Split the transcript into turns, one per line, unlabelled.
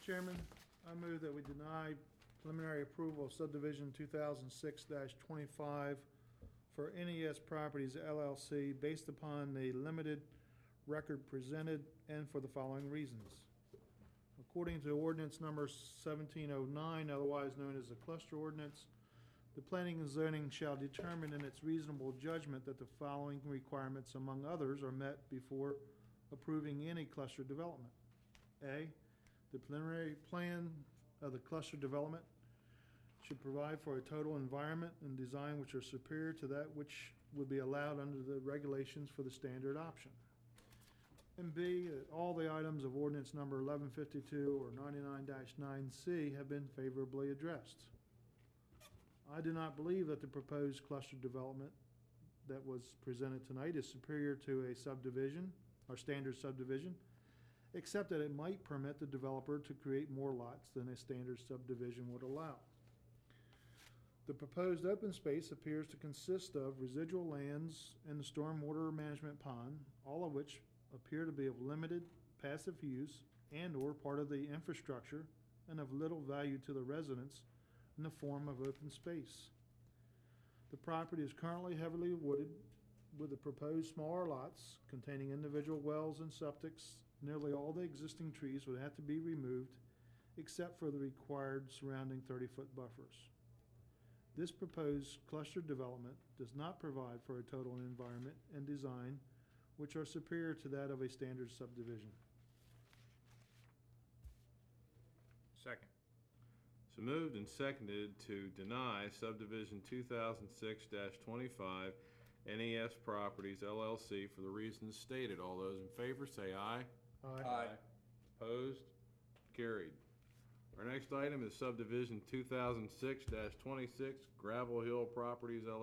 Chairman, I move that we deny preliminary approval of subdivision 2006-25 for NES Properties LLC based upon the limited record presented and for the following reasons. According to ordinance number 1709, otherwise known as the cluster ordinance, the planning and zoning shall determine in its reasonable judgment that the following requirements, among others, are met before approving any cluster development. A, the preliminary plan of the cluster development should provide for a total environment and design which are superior to that which would be allowed under the regulations for the standard option. And B, that all the items of ordinance number 1152 or 99-9C have been favorably addressed. I do not believe that the proposed cluster development that was presented tonight is superior to a subdivision or standard subdivision, except that it might permit the developer to create more lots than a standard subdivision would allow. The proposed open space appears to consist of residual lands and the stormwater management pond, all of which appear to be of limited passive use and/or part of the infrastructure and of little value to the residents in the form of open space. The property is currently heavily wooded with the proposed smaller lots containing individual wells and septics. Nearly all the existing trees would have to be removed except for the required surrounding 30-foot buffers. This proposed cluster development does not provide for a total environment and design which are superior to that of a standard subdivision.
Second.
So moved and seconded to deny subdivision 2006-25 NES Properties LLC for the reasons stated. All those in favor say aye.
Aye.
Opposed? Carried. Our next item is subdivision 2006-26 Gravel Hill Properties LLC.